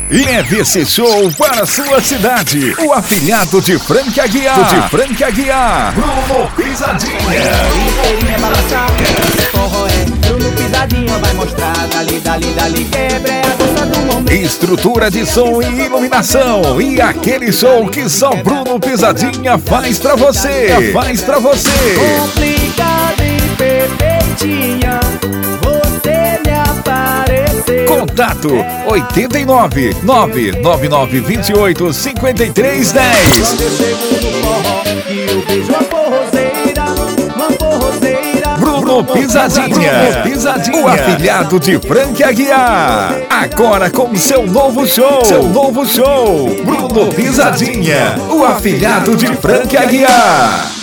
Leve esse show para a sua cidade. O afilhado de Frank Aguiar. Bruno Pisadinha. Inteirinha balançar, forró é Bruno Pisadinha vai mostrar. Dali, quebra é a dança do momento. Estrutura de som e iluminação. E aquele show que só Bruno Pisadinha faz pra você. Complicado e perfeitinha, você me apareceu. Contato 89 999 28 53 10. Quando eu chego no forró e eu vejo uma forrozeira. Bruno Pisadinha, o afilhado de Frank Aguiar. Agora com seu novo show. Bruno Pisadinha, o afilhado de Frank Aguiar.